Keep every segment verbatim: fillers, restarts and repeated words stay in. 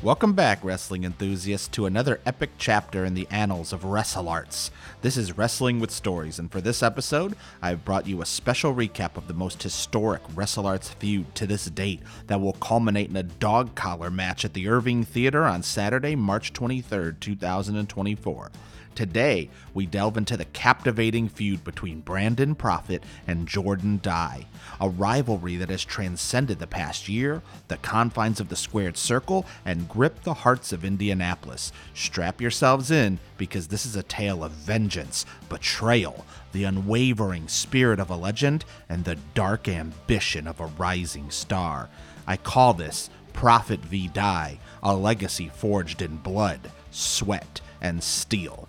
Welcome back, wrestling enthusiasts, to another epic chapter in the annals of WrestleArts. This is Wrestling with Stories, and for this episode, I've brought you a special recap of the most historic WrestleArts feud to this date that will culminate in a dog collar match at the Irving Theater on Saturday, March twenty-third, two thousand twenty-four. Today, we delve into the captivating feud between Brandon Profit and Jordan Dye, a rivalry that has transcended the past year, the confines of the squared circle, and gripped the hearts of Indianapolis. Strap yourselves in, because this is a tale of vengeance, betrayal, the unwavering spirit of a legend, and the dark ambition of a rising star. I call this Profit v. Dye, a legacy forged in blood, sweat, and steel.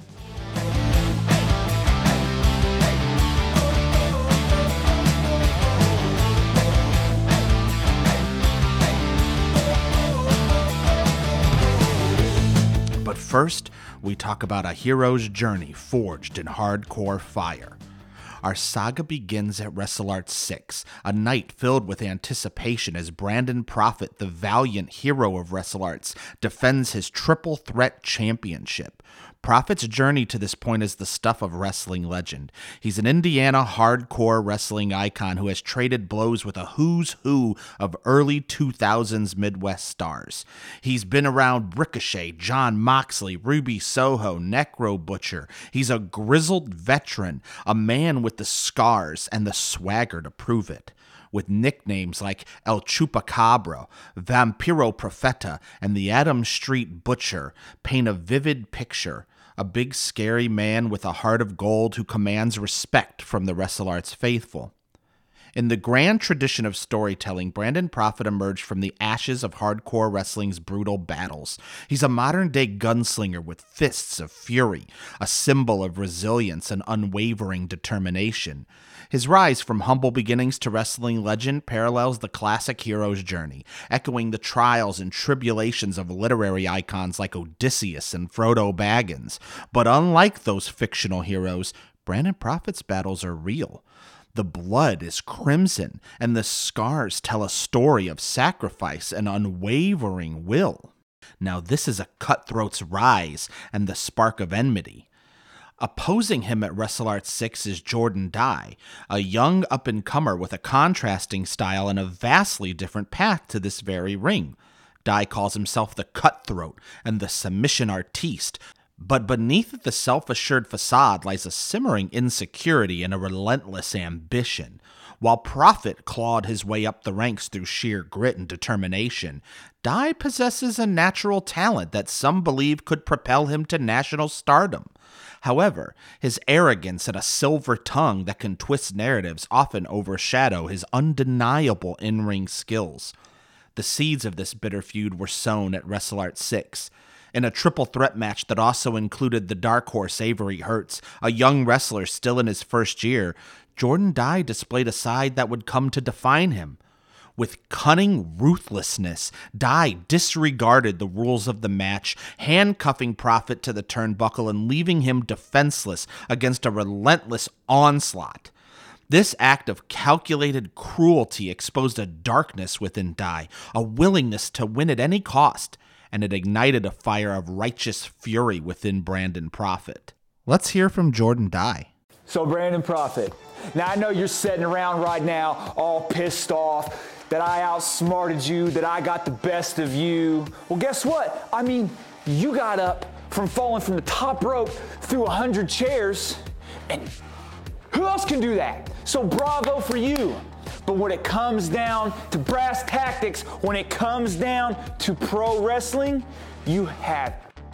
But first, we talk about a hero's journey forged in hardcore fire. Our saga begins at WrestleArts six, a night filled with anticipation as Brandon Profit, the valiant hero of WrestleArts, defends his Triple Threat Championship. Profit's journey to this point is the stuff of wrestling legend. He's an Indiana hardcore wrestling icon who has traded blows with a who's who of early two thousands Midwest stars. He's been around Ricochet, Jon Moxley, Ruby Soho, Necro Butcher. He's a grizzled veteran, a man with the scars and the swagger to prove it. With nicknames like El Chupacabra, Vampiro Profeta, and the Adam Street Butcher, paint a vivid picture. A big scary man with a heart of gold who commands respect from the WrestleArts faithful. In the grand tradition of storytelling, Brandon Profit emerged from the ashes of hardcore wrestling's brutal battles. He's a modern-day gunslinger with fists of fury, a symbol of resilience and unwavering determination. His rise from humble beginnings to wrestling legend parallels the classic hero's journey, echoing the trials and tribulations of literary icons like Odysseus and Frodo Baggins. But unlike those fictional heroes, Brandon Profit's battles are real. The blood is crimson, and the scars tell a story of sacrifice and unwavering will. Now this is a cutthroat's rise and the spark of enmity. Opposing him at WrestleArts six is Jordan Dye, a young up-and-comer with a contrasting style and a vastly different path to this very ring. Dye calls himself the cutthroat and the submission artiste, but beneath the self-assured facade lies a simmering insecurity and a relentless ambition. While Profit clawed his way up the ranks through sheer grit and determination, Dye possesses a natural talent that some believe could propel him to national stardom. However, his arrogance and a silver tongue that can twist narratives often overshadow his undeniable in-ring skills. The seeds of this bitter feud were sown at WrestleArts six. In a triple threat match that also included the dark horse Avery Hertz, a young wrestler still in his first year, Jordan Dye displayed a side that would come to define him. With cunning ruthlessness, Dye disregarded the rules of the match, handcuffing Profit to the turnbuckle and leaving him defenseless against a relentless onslaught. This act of calculated cruelty exposed a darkness within Dye, a willingness to win at any cost, and it ignited a fire of righteous fury within Brandon Profit. Let's hear from Jordan Dye. So Brandon Profit, now I know you're sitting around right now all pissed off that I outsmarted you, that I got the best of you. Well, guess what? I mean, you got up from falling from the top rope through a hundred chairs, and who else can do that? So bravo for you. But when it comes down to brass tactics, when it comes down to pro wrestling, you have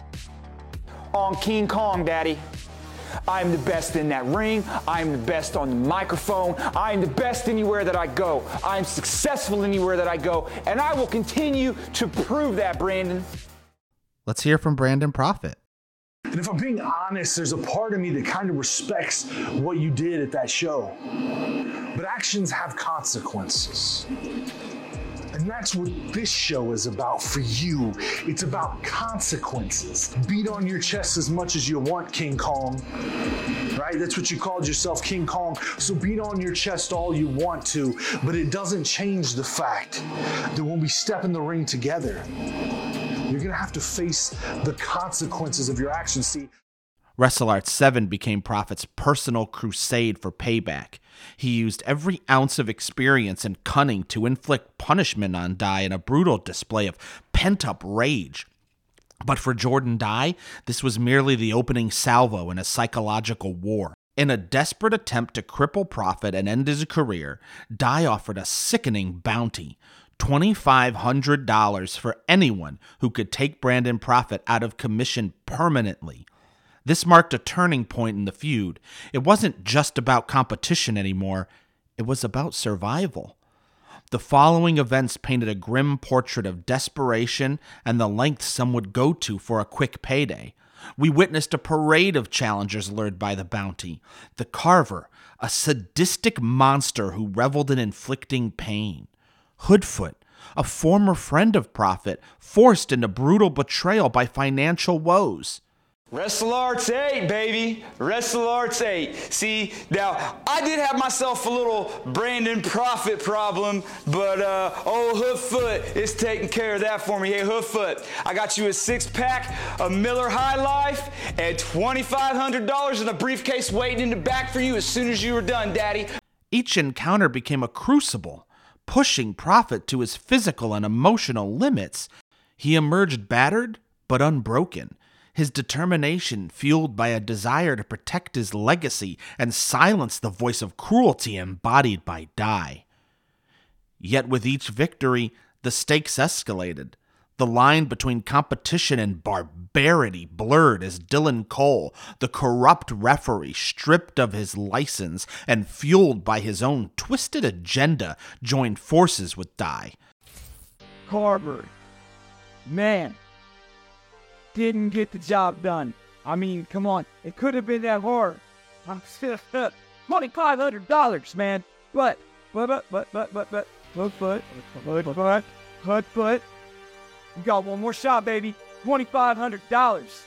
on King Kong, Daddy. I'm the best in that ring. I'm the best on the microphone. I'm the best anywhere that I go. I'm successful anywhere that I go. And I will continue to prove that, Brandon. Let's hear from Brandon Profit. And if I'm being honest, there's a part of me that kind of respects what you did at that show. But actions have consequences. And that's what this show is about for you. It's about consequences. Beat on your chest as much as you want, King Kong. Right? That's what you called yourself, King Kong. So beat on your chest all you want to, but it doesn't change the fact that when we step in the ring together, to have to face the consequences of your actions. See, WrestleArts seven became Prophet's personal crusade for payback. He used every ounce of experience and cunning to inflict punishment on Dye in a brutal display of pent-up rage. But for Jordan Dye, this was merely the opening salvo in a psychological war. In a desperate attempt to cripple Prophet and end his career, Dye offered a sickening bounty, twenty-five hundred dollars for anyone who could take Brandon Prophet out of commission permanently. This marked a turning point in the feud. It wasn't just about competition anymore, it was about survival. The following events painted a grim portrait of desperation and the lengths some would go to for a quick payday. We witnessed a parade of challengers lured by the bounty. The Carver, a sadistic monster who reveled in inflicting pain. Hoodfoot, a former friend of Prophet, forced into brutal betrayal by financial woes. WrestleArts eight, baby. WrestleArts eight. See, now, I did have myself a little Brandon Prophet problem, but uh, old Hoodfoot is taking care of that for me. Hey, Hoodfoot, I got you a six-pack of Miller High Life and twenty-five hundred dollars in a briefcase waiting in the back for you as soon as you were done, Daddy. Each encounter became a crucible, pushing Prophet to his physical and emotional limits. He emerged battered but unbroken, his determination fueled by a desire to protect his legacy and silence the voice of cruelty embodied by Dye. Yet with each victory, the stakes escalated. The line between competition and barbarity blurred as Dylan Cole, the corrupt referee, stripped of his license and fueled by his own twisted agenda, joined forces with Dye. Carver, man, didn't get the job done. I mean, come on, it could have been that hard. twenty-five hundred dollars, man. But, but, but, but, but, but, but, but, but, but, but, but, but, you got one more shot, baby. twenty-five hundred dollars.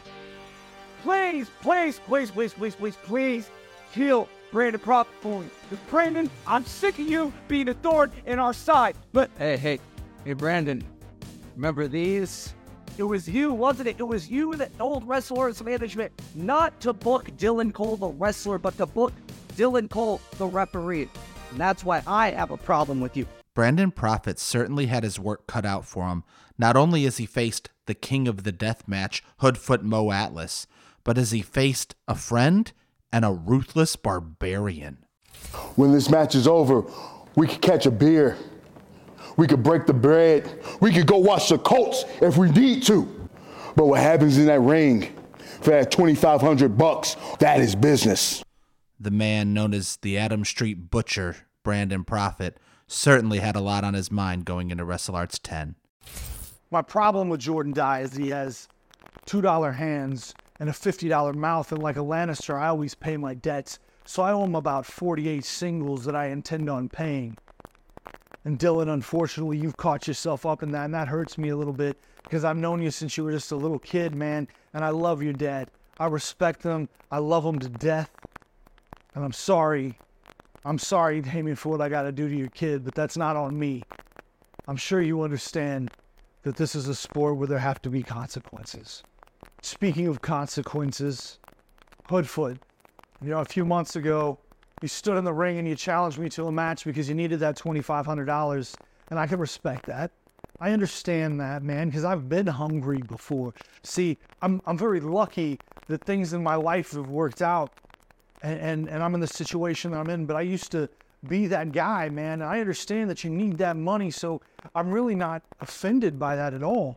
Please, please, please, please, please, please, please, kill Brandon Prophet for me. Because Brandon, I'm sick of you being a thorn in our side. But, hey, hey, hey, Brandon, remember these? It was you, wasn't it? It was you that told WrestleArts management not to book Dylan Cole, the wrestler, but to book Dylan Cole, the referee. And that's why I have a problem with you. Brandon Prophet certainly had his work cut out for him, not only as he faced the king of the death match, Hoodfoot Mo Atlas, but as he faced a friend and a ruthless barbarian. When this match is over, we could catch a beer. We could break the bread. We could go watch the Colts if we need to. But what happens in that ring for that twenty-five hundred bucks, that is business. The man known as the Adam Street Butcher, Brandon Prophet, certainly had a lot on his mind going into WrestleArts ten. My problem with Jordan Dye is he has two dollar hands and a fifty dollar mouth, and like a Lannister, I always pay my debts. So I owe him about forty-eight singles that I intend on paying. And Dylan, unfortunately, you've caught yourself up in that, and that hurts me a little bit because I've known you since you were just a little kid, man, and I love your dad. I respect him. I love him to death. And I'm sorry. I'm sorry, Damien, for what I got to do to your kid, but that's not on me. I'm sure you understand that this is a sport where there have to be consequences. Speaking of consequences, Hoodfoot, you know, a few months ago, you stood in the ring and you challenged me to a match because you needed that twenty-five hundred dollars, and I can respect that. I understand that, man, because I've been hungry before. See, I'm I'm very lucky that things in my life have worked out, and, and, and I'm in the situation that I'm in, but I used to be that guy, man. I understand that you need that money, so I'm really not offended by that at all.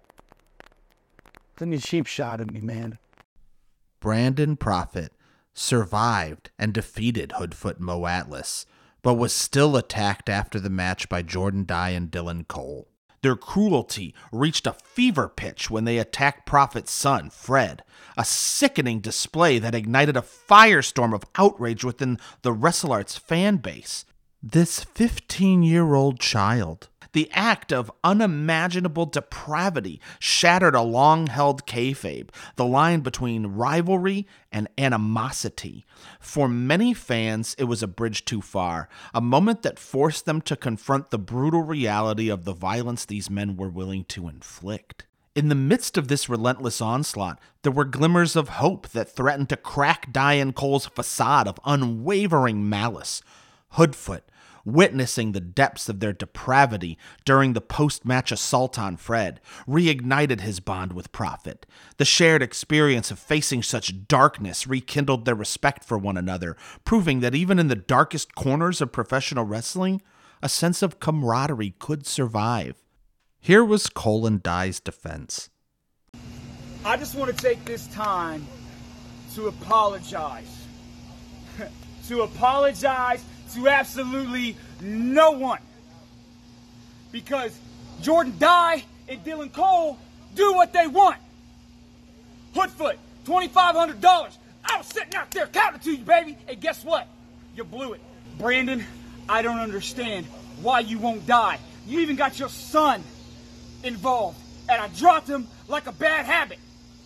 Then you cheap shot at me, man. Brandon Prophet survived and defeated Hoodfoot Mo Atlas, but was still attacked after the match by Jordan Dye and Dylan Cole. Their cruelty reached a fever pitch when they attacked Prophet's son, Fred, a sickening display that ignited a firestorm of outrage within the WrestleArts fan base. This fifteen-year-old child, the act of unimaginable depravity, shattered a long-held kayfabe, the line between rivalry and animosity. For many fans, it was a bridge too far, a moment that forced them to confront the brutal reality of the violence these men were willing to inflict. In the midst of this relentless onslaught, there were glimmers of hope that threatened to crack Diane Cole's facade of unwavering malice. Hoodfoot, witnessing the depths of their depravity during the post-match assault on Fred, reignited his bond with Prophet. The shared experience of facing such darkness rekindled their respect for one another, proving that even in the darkest corners of professional wrestling, a sense of camaraderie could survive. Here was Cole and Dye's defense. I just want to take this time to apologize. to apologize to absolutely no one. Because Jordan Dye and Dylan Cole do what they want. Hoodfoot, twenty-five hundred dollars. I was sitting out there counting to you, baby. And guess what? You blew it. Brandon, I don't understand why you won't die. You even got your son involved, and I dropped him like a bad habit.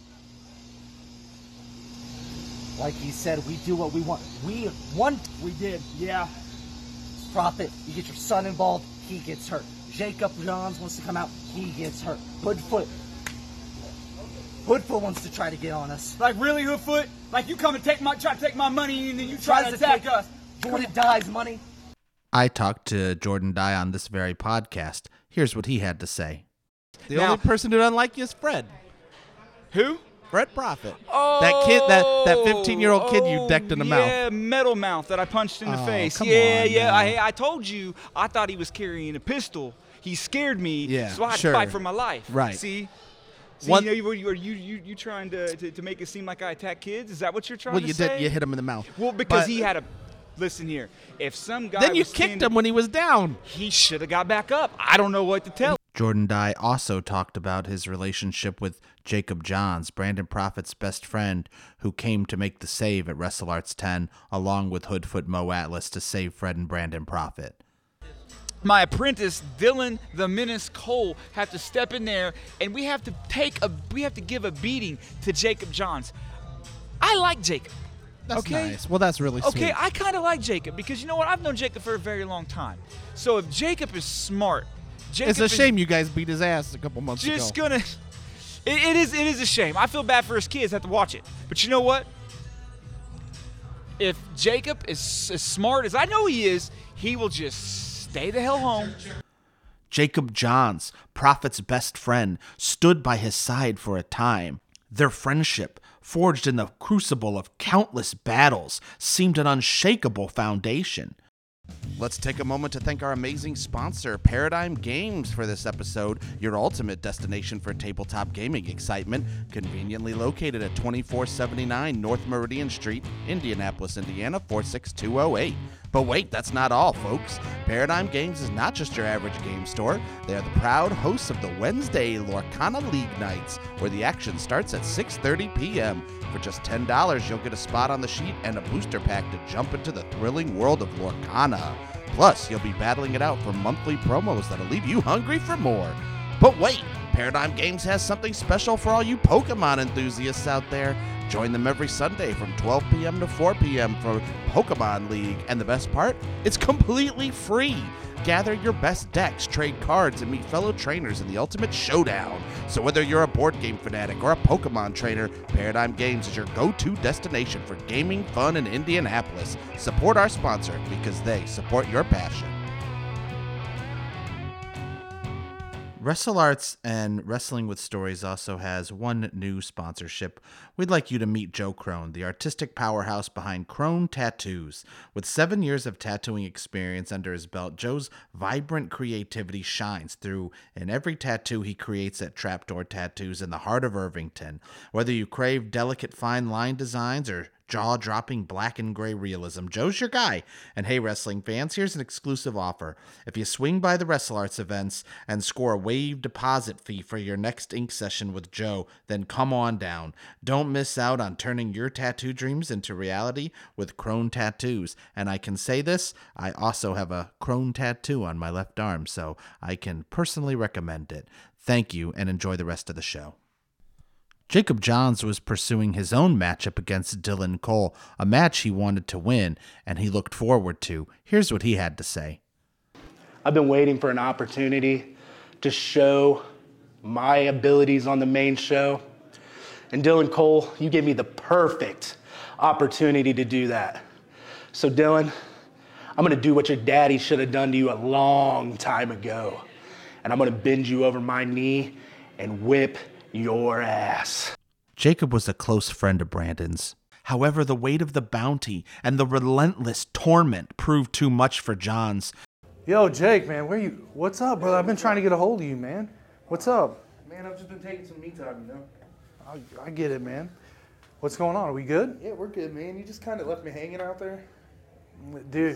Like he said, we do what we want. We want. We did, yeah. Prophet, you get your son involved, he gets hurt. Jacob Johns wants to come out, he gets hurt. Hoodfoot. Hoodfoot wants to try to get on us. Like really, Hoodfoot? Like you come and take my try to take my money and then you try Tries to to attack take us. Jordan Dye's money. I talked to Jordan Dye on this very podcast. Here's what he had to say. The Now- only person who doesn't like you is Fred. Who? Fred Prophet. Oh, that kid, that that fifteen-year-old kid you decked in the mouth. Yeah, metal mouth that I punched in the Oh, face. come yeah, on yeah. now. I I told you. I thought he was carrying a pistol. He scared me. Yeah, so I had sure. to fight for my life. Right. See. See, One- you, know, you, are you, you, you trying to, to, to make it seem like I attack kids? Is that what you're trying Well, to you say? did. You hit him in the mouth. Well, because But he had a. Listen here. If some guy. Then you was kicked standing- him when he was down. He should have got back up. I don't know what to tell. Jordan Dye also talked about his relationship with Jacob Johns, Brandon Prophet's best friend, who came to make the save at WrestleArts ten, along with Hoodfoot Mo Atlas to save Fred and Brandon Prophet. My apprentice Dylan the Menace Cole have to step in there, and we have to take a we have to give a beating to Jacob Johns. I like Jacob. That's okay? nice. Well, that's really sweet. Okay, I kind of like Jacob because you know what? I've known Jacob for a very long time. So if Jacob is smart, Jacob It's a is shame you guys beat his ass a couple months just ago. gonna. It, it is it is a shame. I feel bad for his kids. Have to watch it. But you know what? If Jacob is as smart as I know he is, he will just stay the hell home. Jacob Johns, Prophet's best friend, stood by his side for a time. Their friendship, forged in the crucible of countless battles, seemed an unshakable foundation. Let's take a moment to thank our amazing sponsor, Paradigm Games, for this episode, your ultimate destination for tabletop gaming excitement, conveniently located at twenty-four seventy-nine North Meridian Street, Indianapolis, Indiana, four six two oh eight. But wait, that's not all, folks. Paradigm Games is not just your average game store. They are the proud hosts of the Wednesday Lorcana League Nights, where the action starts at six thirty p.m. For just ten dollars, you'll get a spot on the sheet and a booster pack to jump into the thrilling world of Lorcana. Plus, you'll be battling it out for monthly promos that'll leave you hungry for more. But wait, Paradigm Games has something special for all you Pokemon enthusiasts out there. Join them every Sunday from twelve p.m. to four p.m. for Pokemon League. And the best part? It's completely free. Gather your best decks, trade cards, and meet fellow trainers in the ultimate showdown. So whether you're a board game fanatic or a Pokemon trainer, Paradigm Games is your go-to destination for gaming fun in Indianapolis. Support our sponsor because they support your passion. WrestleArts and Wrestling with Stories also has one new sponsorship. We'd like you to meet Joe Crone, the artistic powerhouse behind Crone Tattoos. With seven years of tattooing experience under his belt, Joe's vibrant creativity shines through in every tattoo he creates at Trapdoor Tattoos in the heart of Irvington. Whether you crave delicate fine line designs or jaw-dropping black and gray realism, Joe's your guy. And hey, wrestling fans, here's an exclusive offer. If you swing by the WrestleArts events and score a waived deposit fee for your next ink session with Joe, then come on down. Don't miss out on turning your tattoo dreams into reality with Crone Tattoos. And I can say this, I also have a Crone tattoo on my left arm, so I can personally recommend it. Thank you, and enjoy the rest of the show. Jacob Johns was pursuing his own matchup against Dylan Cole, a match he wanted to win and he looked forward to. Here's what he had to say. I've been waiting for an opportunity to show my abilities on the main show. And Dylan Cole, you gave me the perfect opportunity to do that. So Dylan, I'm gonna do what your daddy should have done to you a long time ago. And I'm gonna bend you over my knee and whip your ass. Jacob was a close friend of Brandon's. However, the weight of the bounty and the relentless torment proved too much for Johns. Yo, Jake, man, where you? What's up, brother? I've been trying to get a hold of you, man. What's up? Man, I've just been taking some me time, you know? I, I get it, man. What's going on? Are we good? Yeah, we're good, man. You just kind of left me hanging out there. Dude,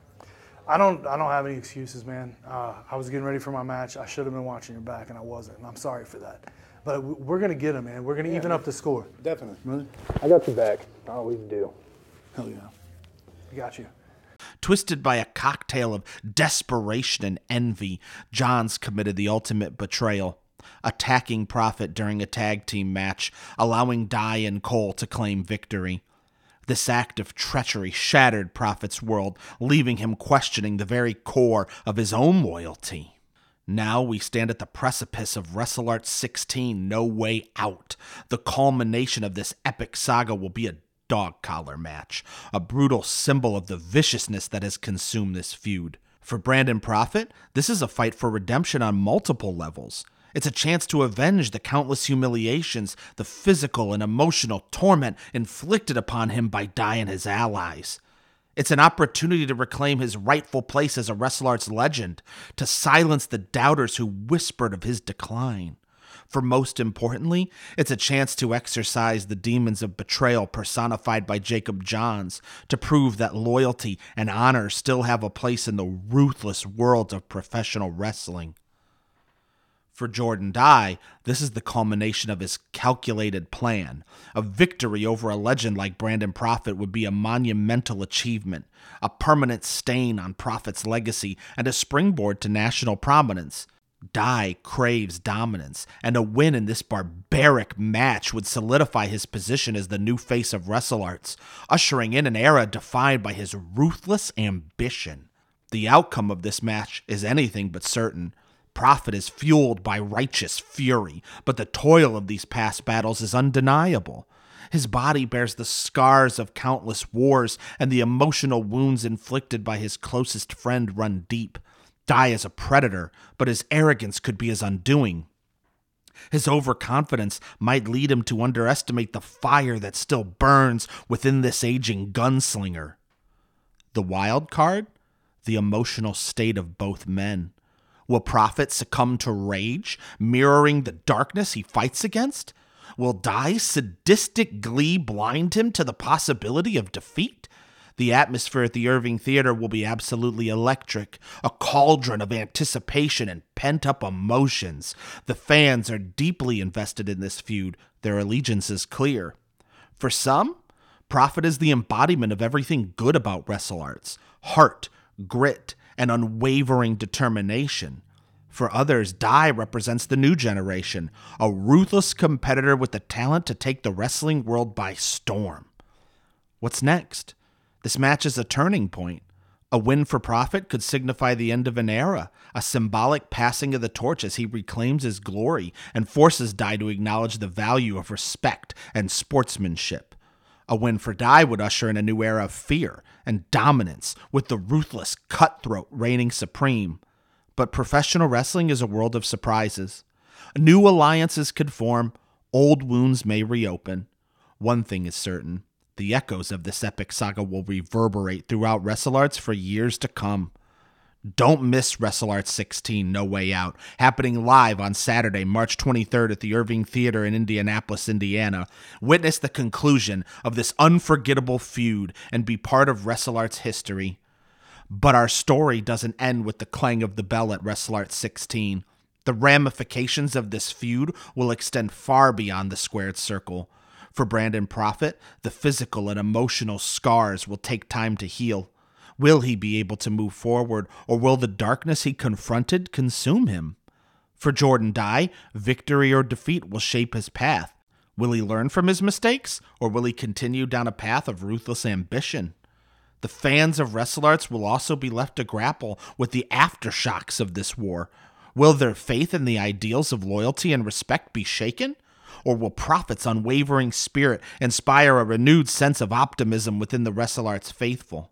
I don't I don't have any excuses, man. Uh, I was getting ready for my match. I should have been watching your back, and I wasn't, and I'm sorry for that. But we're going to get him, man. We're going to yeah, even man. up the score. Definitely. Really? I got your back. I always do. Hell yeah. I got you. Twisted by a cocktail of desperation and envy, Johns committed the ultimate betrayal, attacking Prophet during a tag team match, allowing Dye and Cole to claim victory. This act of treachery shattered Prophet's world, leaving him questioning the very core of his own loyalty. Now we stand at the precipice of WrestleArts sixteen, No Way Out. The culmination of this epic saga will be a dog collar match, a brutal symbol of the viciousness that has consumed this feud. For Brandon Prophet, this is a fight for redemption on multiple levels. It's a chance to avenge the countless humiliations, the physical and emotional torment inflicted upon him by Dye and his allies. It's an opportunity to reclaim his rightful place as a WrestleArts legend, to silence the doubters who whispered of his decline. For most importantly, it's a chance to exorcise the demons of betrayal personified by Jacob Johns, to prove that loyalty and honor still have a place in the ruthless world of professional wrestling. For Jordan Dye, this is the culmination of his calculated plan. A victory over a legend like Brandon Prophet would be a monumental achievement, a permanent stain on Prophet's legacy, and a springboard to national prominence. Dye craves dominance, and a win in this barbaric match would solidify his position as the new face of WrestleArts, ushering in an era defined by his ruthless ambition. The outcome of this match is anything but certain. Prophet is fueled by righteous fury, but the toil of these past battles is undeniable. His body bears the scars of countless wars, and the emotional wounds inflicted by his closest friend run deep. Dye is a predator, but his arrogance could be his undoing. His overconfidence might lead him to underestimate the fire that still burns within this aging gunslinger. The wild card? The emotional state of both men. Will Prophet succumb to rage, mirroring the darkness he fights against? Will Dye's sadistic glee blind him to the possibility of defeat? The atmosphere at the Irving Theater will be absolutely electric, a cauldron of anticipation and pent-up emotions. The fans are deeply invested in this feud. Their allegiance is clear. For some, Prophet is the embodiment of everything good about WrestleArts: heart, grit, and unwavering determination. For others, Dye represents the new generation, a ruthless competitor with the talent to take the wrestling world by storm. What's next? This match is a turning point. A win for Prophet could signify the end of an era, a symbolic passing of the torch as he reclaims his glory and forces Dye to acknowledge the value of respect and sportsmanship. A win for Dye would usher in a new era of fear and dominance, with the ruthless cutthroat reigning supreme. But professional wrestling is a world of surprises. New alliances could form, old wounds may reopen. One thing is certain: the echoes of this epic saga will reverberate throughout WrestleArts for years to come. Don't miss WrestleArts sixteen, No Way Out, happening live on Saturday, March twenty-third at the Irving Theater in Indianapolis, Indiana. Witness the conclusion of this unforgettable feud and be part of WrestleArts history. But our story doesn't end with the clang of the bell at WrestleArts sixteen. The ramifications of this feud will extend far beyond the squared circle. For Brandon Prophet, the physical and emotional scars will take time to heal. Will he be able to move forward, or will the darkness he confronted consume him? For Jordan Dye, victory or defeat will shape his path. Will he learn from his mistakes, or will he continue down a path of ruthless ambition? The fans of WrestleArts will also be left to grapple with the aftershocks of this war. Will their faith in the ideals of loyalty and respect be shaken? Or will Prophet's unwavering spirit inspire a renewed sense of optimism within the WrestleArts faithful?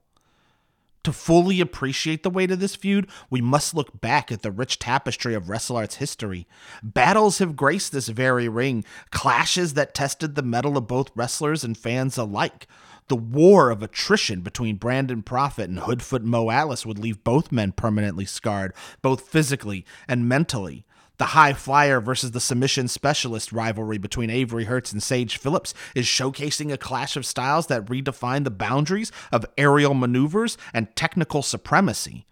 To fully appreciate the weight of this feud, we must look back at the rich tapestry of WrestleArts history. Battles have graced this very ring, clashes that tested the mettle of both wrestlers and fans alike. The war of attrition between Brandon Prophet and Hoodfoot Mo Atlas would leave both men permanently scarred, both physically and mentally. The high flyer versus the submission specialist rivalry between Avery Hertz and Sage Phillips is showcasing a clash of styles that redefine the boundaries of aerial maneuvers and technical supremacy.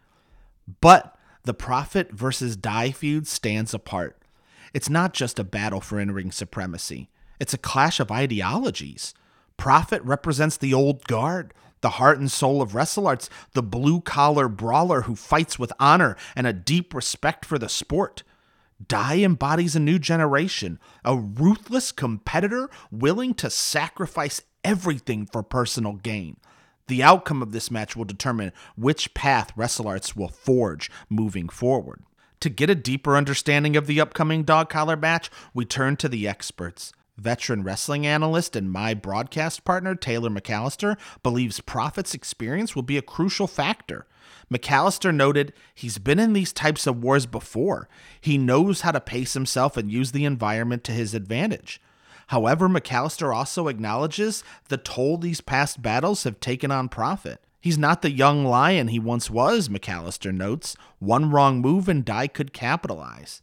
But the Prophet versus Die feud stands apart. It's not just a battle for in-ring supremacy. It's a clash of ideologies. Prophet represents the old guard, the heart and soul of WrestleArts, the blue-collar brawler who fights with honor and a deep respect for the sport. Die embodies a new generation, a ruthless competitor willing to sacrifice everything for personal gain. The outcome of this match will determine which path WrestleArts will forge moving forward. To get a deeper understanding of the upcoming dog collar match, we turn to the experts. Veteran wrestling analyst and my broadcast partner, Taylor McAllister, believes Prophet's experience will be a crucial factor. McAllister noted he's been in these types of wars before. He knows how to pace himself and use the environment to his advantage. However, McAllister also acknowledges the toll these past battles have taken on Prophet. He's not the young lion he once was, McAllister notes. One wrong move and Die could capitalize.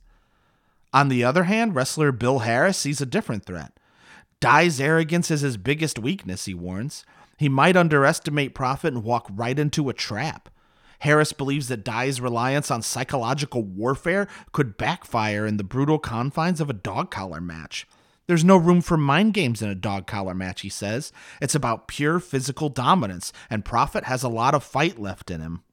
On the other hand, wrestler Bill Harris sees a different threat. Die's arrogance is his biggest weakness, he warns. He might underestimate Prophet and walk right into a trap. Harris believes that Die's reliance on psychological warfare could backfire in the brutal confines of a dog collar match. There's no room for mind games in a dog collar match, he says. It's about pure physical dominance, and Prophet has a lot of fight left in him.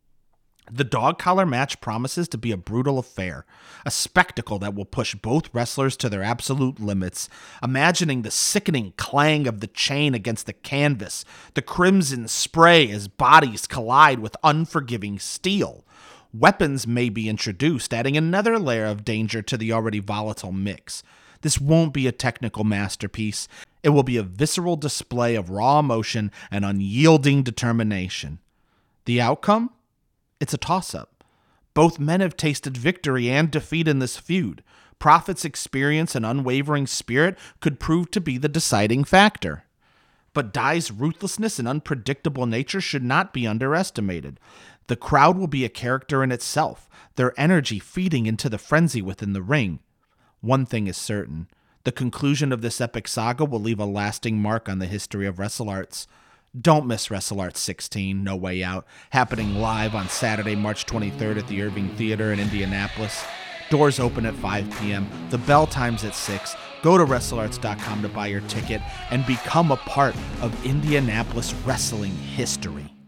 The dog collar match promises to be a brutal affair, a spectacle that will push both wrestlers to their absolute limits. Imagining the sickening clang of the chain against the canvas, the crimson spray as bodies collide with unforgiving steel. Weapons may be introduced, adding another layer of danger to the already volatile mix. This won't be a technical masterpiece. It will be a visceral display of raw emotion and unyielding determination. The outcome? It's a toss-up. Both men have tasted victory and defeat in this feud. Prophet's experience and unwavering spirit could prove to be the deciding factor. But Die's ruthlessness and unpredictable nature should not be underestimated. The crowd will be a character in itself, their energy feeding into the frenzy within the ring. One thing is certain. The conclusion of this epic saga will leave a lasting mark on the history of WrestleArts. Don't miss WrestleArts sixteen, No Way Out, happening live on Saturday, March twenty-third at the Irving Theater in Indianapolis. Doors open at five p.m. The bell time's at six. Go to Wrestle Arts dot com to buy your ticket and become a part of Indianapolis wrestling history.